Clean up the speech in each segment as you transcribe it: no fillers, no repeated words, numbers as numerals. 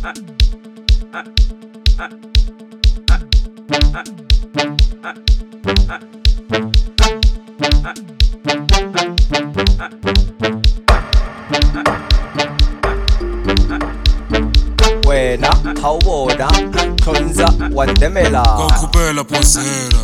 Wena hawubona khonza wandemela kawukhuphela phosera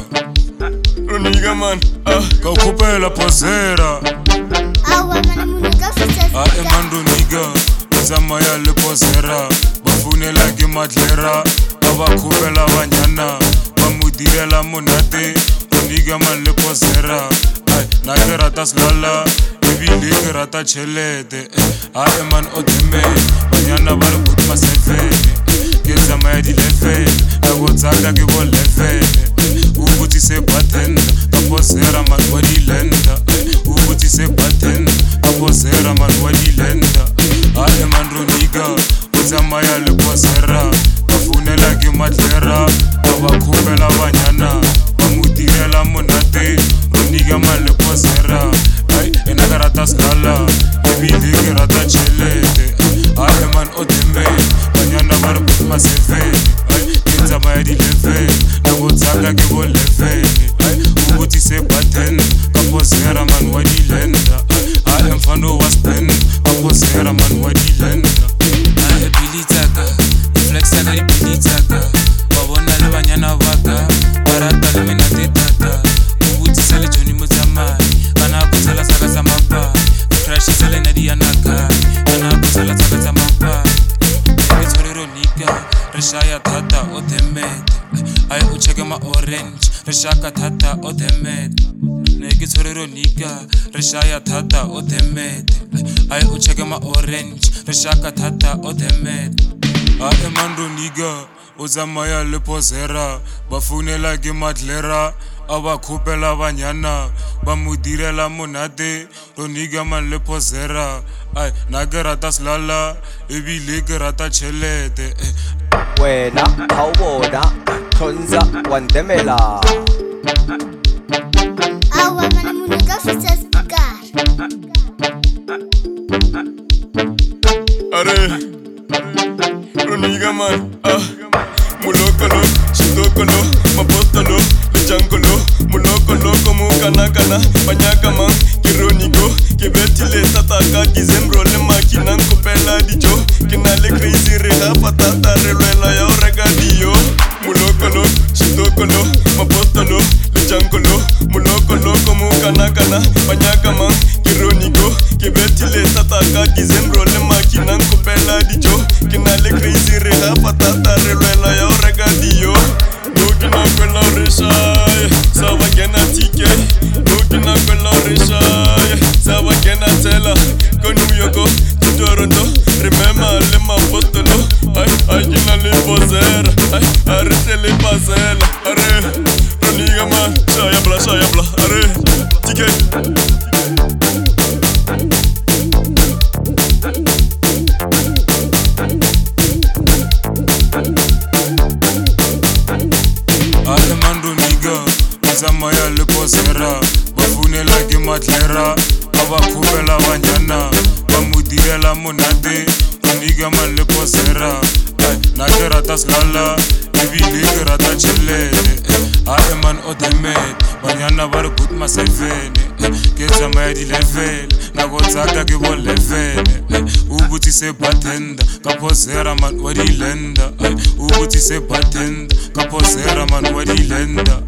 Roniga man kawukhuphela phosera Awa mana munuka fisa man Roniga uzamaya le phosera bafunela ke madlera abakhuphela banyana bamudirela monate Roniga man le phosera na ke rata slala ebile ke rata chelete man odeme banyana ba re put masefene ke zamaya di lefene na go tsaka ke bo lefene ukuthi se bartender kaphosera man wa di lenda ukuthi se bartender kaphosera man wa di lenda man Roniga uzamaya le phosera bafunela ke madlera abakhuphela banyana bamudirela monate Roniga man le phosera ena ka rata skala ebile ke rata chelete man odeme banyana ba re put masefene ke tsamaya di lefene na go tsaka ke bo lefene ukuthi se bartender kaphosera man wa di lenda mfano wa spend kaphosera man wa di lenda ebilitsaka iflexaka ibilitsaka wabona le banyana baka barata le mena tetata ukuthi sele Johnny Motsamai kana kutsala saka sa mapa crash sele na dianaka kana kutsala saka sa mapa ke tshwere Roniga re shaya thata o themete o cheke ma orange re shaka thata o themete ne ke tshwere Roniga re shaya thata o themete o cheke ma orange re shaka thata o themete man Roniga uzamaya le phosera bafunela ke madlera abakhuphela banyana bamudirela monate Roniga man le phosera na ke rata slala ebile ke rata chelete wena hawubona khonza wandemela Awa mana munuka fisa spikar Are Roniga man mulokolo chitokolo mapostolo lechangolo mulokolo como kanakana banyaka man kironigo kibetile tataka kizembro le makina nkopela dijo kinale crazy reha patata relwela ya regadio mulokolo chitokolo mapostolo lechangolo mulokolo como kanakana banyaka man kironigo kibetile tataka kizembro le makina nkopela dijo kinale crazy reha patata relwela ya regadio Nukina kwela rishaya sawa gena tike Nukina kwela rishaya sawa gena tela Konu yoko Toronto remember le mapostolo Gina le pozera arete le pasela Are Roniga man shaya bla Are tike man Roniga uzamaya le phosera bafunela ke madlera abakhuphela banyana bamudirela monate Roniga man le phosera na ke rata slala ebile ke rata chelete man odemete banyana ba re put masefene ke tsamaya di lefene na go tsaka ke bo lefene ukuthi se bartender kaphosera man wa di lenda ukuthi se bartender kaphosera man wa di lenda